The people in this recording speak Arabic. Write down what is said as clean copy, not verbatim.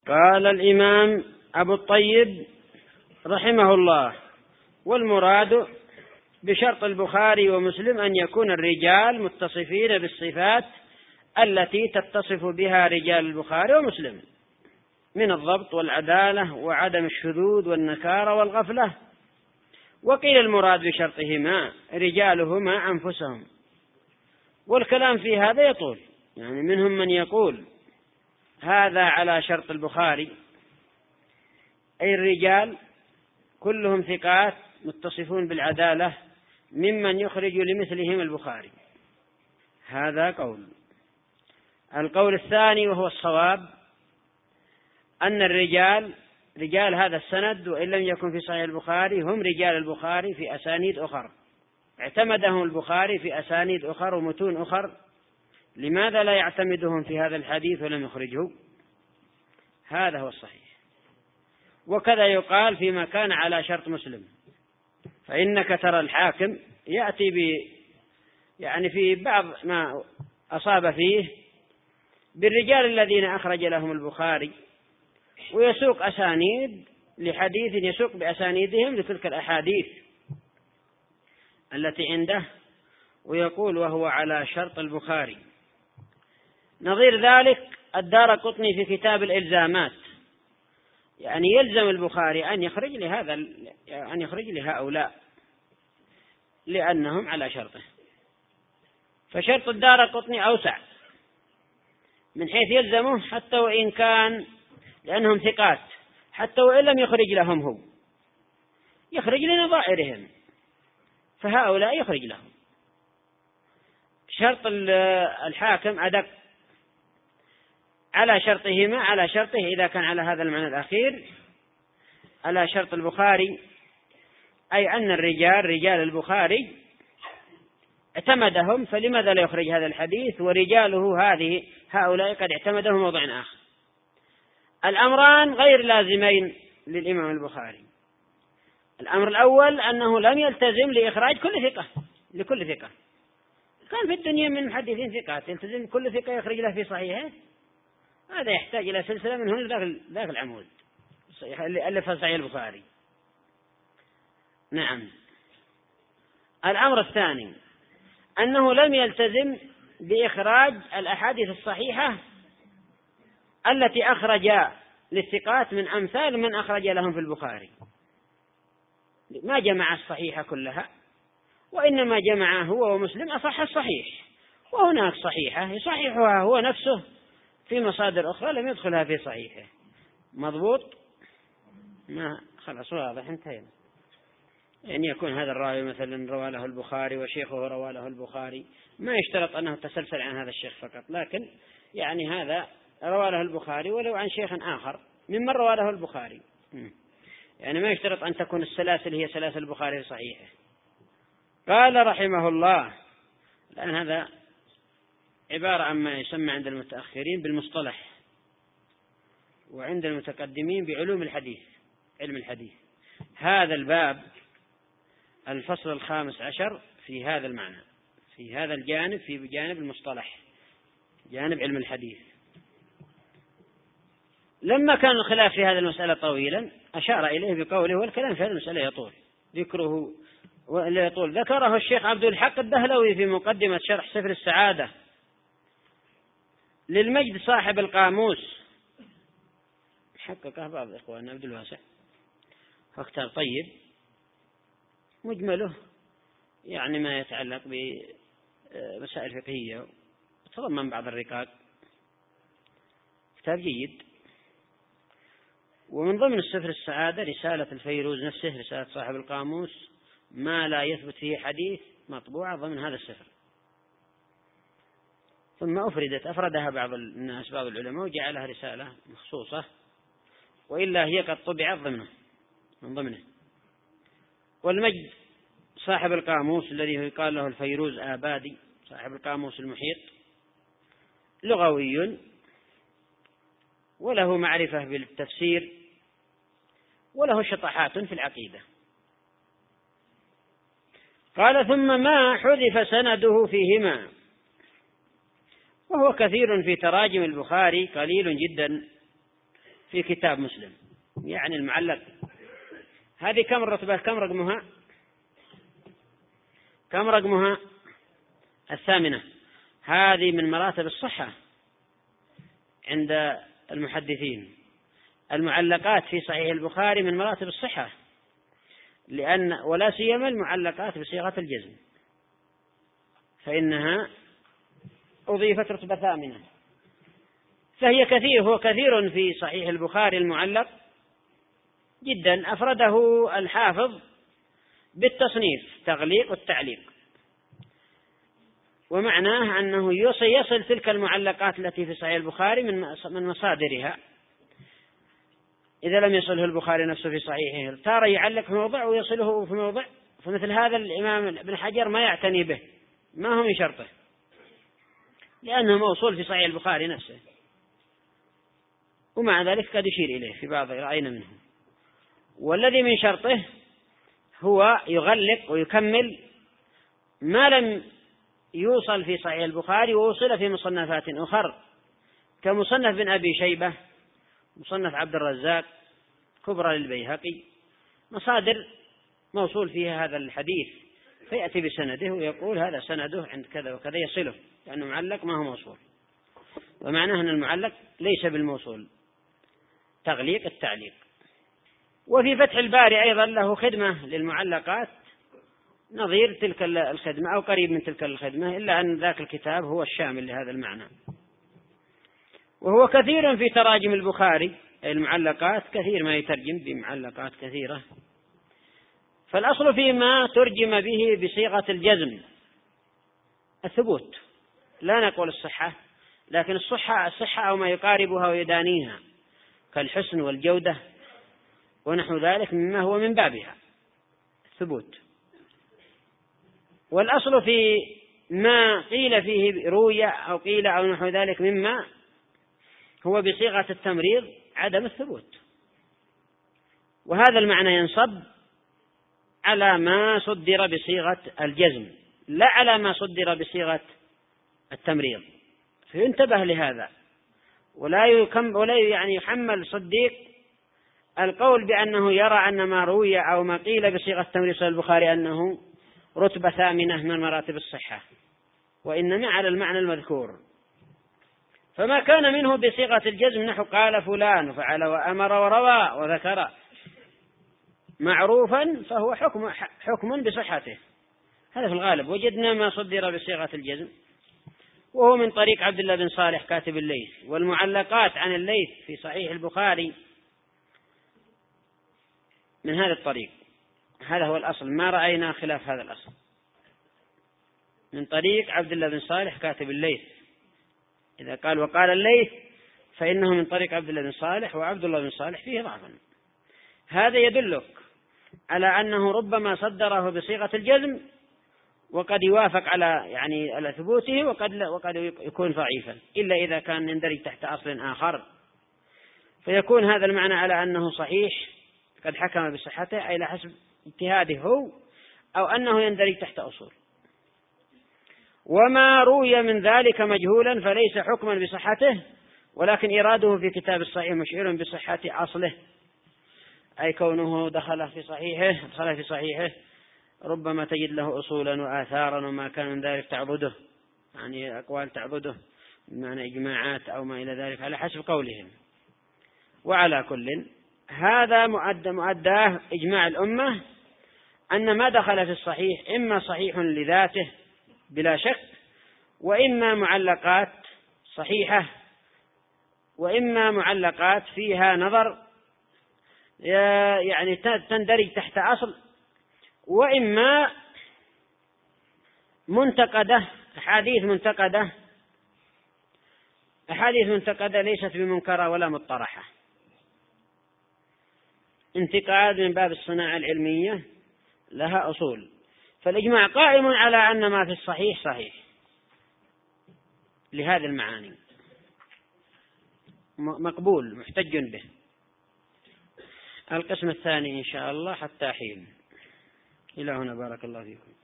قال الإمام أبو الطيب رحمه الله: والمراد بشرط البخاري ومسلم أن يكون الرجال متصفين بالصفات التي تتصف بها رجال البخاري ومسلم من الضبط والعدالة وعدم الشذوذ والنكارة والغفلة. وقيل المراد بشرطهما رجالهما أنفسهم، والكلام في هذا يطول، يعني منهم من يقول هذا على شرط البخاري، أي الرجال كلهم ثقات متصفون بالعدالة ممن يخرج لمثلهم البخاري. هذا قول. القول الثاني وهو الصواب أن الرجال رجال هذا السند وإن لم يكن في صحيح البخاري هم رجال البخاري في أسانيد أخر، اعتمدهم البخاري في أسانيد أخر ومتون أخر، لماذا لا يعتمدهم في هذا الحديث ولم يخرجه؟ هذا هو الصحيح. وكذا يقال فيما كان على شرط مسلم، فإنك ترى الحاكم يأتي يعني في بعض ما أصاب فيه بالرجال الذين أخرج لهم البخاري، ويسوق أسانيد لحديث يسوق بأسانيدهم لتلك الأحاديث التي عنده، ويقول وهو على شرط البخاري. نظير ذلك الدارقطني في كتاب الإلزامات، يعني يلزم البخاري أن يخرج لهؤلاء لأنهم على شرطه. فشرط الدارقطني أوسع من حيث يلزمه حتى وإن كان لأنهم ثقات، حتى وإن لم يخرج لهم هو يخرج لنظائرهم، فهؤلاء يخرج لهم. شرط الحاكم أدق على شرطهما، على شرطه إذا كان على هذا المعنى الأخير على شرط البخاري، أي أن رجال البخاري اعتمدهم، فلماذا لا يخرج هذا الحديث ورجاله هؤلاء قد اعتمدهم موضع آخر. الأمران غير لازمين للإمام البخاري. الأمر الأول أنه لم يلتزم لإخراج كل ثقة لكل ثقة. كان في الدنيا من محدثين ثقات يلتزم كل ثقة يخرج له في صحيحه، هذا يحتاج إلى سلسلة من هنا ذاك العمود اللي ألفها صحيح البخاري. نعم. الأمر الثاني أنه لم يلتزم بإخراج الأحاديث الصحيحة التي أخرج للثقات من أمثال من أخرج لهم في البخاري، ما جمع الصحيحة كلها، وإنما جمع هو ومسلم أصح الصحيح، وهناك صحيحة يصححها هو نفسه في مصادر أخرى لم يدخلها في صحيحه. مضبوط؟ ما خلاص واضح انتهينا. يعني يكون هذا الراوي مثلا روى له البخاري وشيخه روى له البخاري، ما يشترط أنه تسلسل عن هذا الشيخ فقط، لكن يعني هذا روى له البخاري ولو عن شيخ آخر ممن روى له البخاري، يعني ما يشترط أن تكون السلاسل هي سلاسل البخاري صحيحة. قال رحمه الله، لأن هذا عبارة عن ما يسمى عند المتأخرين بالمصطلح، وعند المتقدمين بعلوم الحديث، علم الحديث. هذا الباب الفصل 15 في هذا المعنى، في هذا الجانب، في جانب المصطلح، جانب علم الحديث. لما كان الخلاف في هذه المسألة طويلا أشار إليه بقوله: والكلام في هذه المسألة يطول ذكره، ذكره الشيخ عبد الحق الدهلوي في مقدمة شرح سفر السعادة للمجد صاحب القاموس، حققه بعض إخواننا عبد الواسع، فكتاب طيب مجمله يعني ما يتعلق بمسائل فقهية وتضمن بعض الرقاق، كتاب جيد. ومن ضمن السفر السعادة رسالة الفيروز نفسه، رسالة صاحب القاموس، ما لا يثبت فيه حديث، مطبوعة ضمن هذا السفر، ثم أفردها بعض الناس، بعض العلماء، وجعلها رسالة مخصوصة، وإلا هي قد طبعت من ضمنه. والمجد صاحب القاموس الذي يقال له الفيروز آبادي، صاحب القاموس المحيط، لغوي وله معرفة بالتفسير وله شطحات في العقيدة. قال: ثم ما حذف سنده فيهما، وهو كثير في تراجم البخاري، قليل جدا في كتاب مسلم، يعني المعلق. هذه كم الرتبة؟ كم رقمها؟ 8. هذه من مراتب الصحة عند المحدثين. المعلقات في صحيح البخاري من مراتب الصحة، ولا سيما المعلقات بصيغة الجزم، فإنها أضيفت رتبة 8. فهي هو كثير في صحيح البخاري المعلق جدا، أفرده الحافظ بالتصنيف تغليق والتعليق، ومعناه أنه يصل تلك المعلقات التي في صحيح البخاري من مصادرها، إذا لم يصله البخاري نفسه في صحيحه، تارة يعلق في موضع ويصله في موضع. فمثل هذا الإمام ابن حجر ما يعتني به، ما هو من شرطه، لأنه موصول في صحيح البخاري نفسه، ومع ذلك قد يشير إليه في بعض رأينا منه. والذي من شرطه هو يغلق ويكمل ما لم يوصل في صحيح البخاري ووصل في مصنفات أخرى، كمصنف بن أبي شيبة، مصنف عبد الرزاق، كبرى للبيهقي، مصادر موصول فيها هذا الحديث، فيأتي بسنده ويقول هذا سنده عند كذا وكذا، يصله، لأنه معلق ما هو موصول. ومعناه أن المعلق ليس بالموصول، تغليق التعليق. وفي فتح الباري أيضا له خدمة للمعلقات نظير تلك الخدمة أو قريب من تلك الخدمة، إلا أن ذاك الكتاب هو الشامل لهذا المعنى. وهو كثير في تراجم البخاري، المعلقات كثير ما يترجم بمعلقات كثيرة. فالأصل فيما ترجم به بصيغة الجزم الثبوت، لا نقول الصحة، لكن الصحة أو ما يقاربها ويدانيها كالحسن والجودة ونحو ذلك مما هو من بابها الثبوت. والأصل في ما قيل فيه روية أو قيل أو نحو ذلك مما هو بصيغة التمريض عدم الثبوت، وهذا المعنى ينصب على ما صدر بصيغة الجزم لا على ما صدر بصيغة التمريض. فينتبه لهذا، ولا يحمل صديق القول بأنه يرى أن ما روي أو ما قيل بصيغة التمريض في البخاري أنه رتبة 8 من مراتب الصحة، وإنما على المعنى المذكور. فما كان منه بصيغة الجزم نحو قال فلان وفعل وأمر وروى وذكر معروفا فهو حكم بصحته، هذا في الغالب. وجدنا ما صدر بصيغة الجزم وهو من طريق عبد الله بن صالح كاتب الليث، والمعلقات عن الليث في صحيح البخاري من هذا الطريق. هذا هو الأصل، ما رأينا خلاف هذا الأصل، من طريق عبد الله بن صالح كاتب الليث. إذا قال وقال الليث فإنه من طريق عبد الله بن صالح، وعبد الله بن صالح فيه ضعفا. هذا يدلك على أنه ربما صدره بصيغة الجزم وقد يوافق على ثبوته، وقد يكون ضعيفا، إلا إذا كان يندرج تحت أصل آخر، فيكون هذا المعنى على أنه صحيح قد حكم بصحته، أي على حسب اجتهاده هو، أو أنه يندرج تحت أصول. وما روي من ذلك مجهولا فليس حكما بصحته، ولكن إراده في كتاب الصحيح مشعر بصحة أصله، أي كونه دخل في صحيحه ربما تجد له أصولا وآثارا وما كان من ذلك تعبده، يعني أقوال تعبده بمعنى إجماعات أو ما إلى ذلك على حسب قولهم. وعلى كل هذا مؤداه إجماع الأمة أن ما دخل في الصحيح إما صحيح لذاته بلا شك، وإما معلقات صحيحة، وإما معلقات فيها نظر يعني تندرج تحت أصل، وإما منتقدة، أحاديث منتقدة ليست بمنكرة ولا مطرحة، انتقاد من باب الصناعة العلمية لها أصول. فالإجماع قائم على أن ما في الصحيح صحيح لهذه المعاني، مقبول محتج به. القسم الثاني إن شاء الله حتى حين. إلى هنا بارك الله فيكم.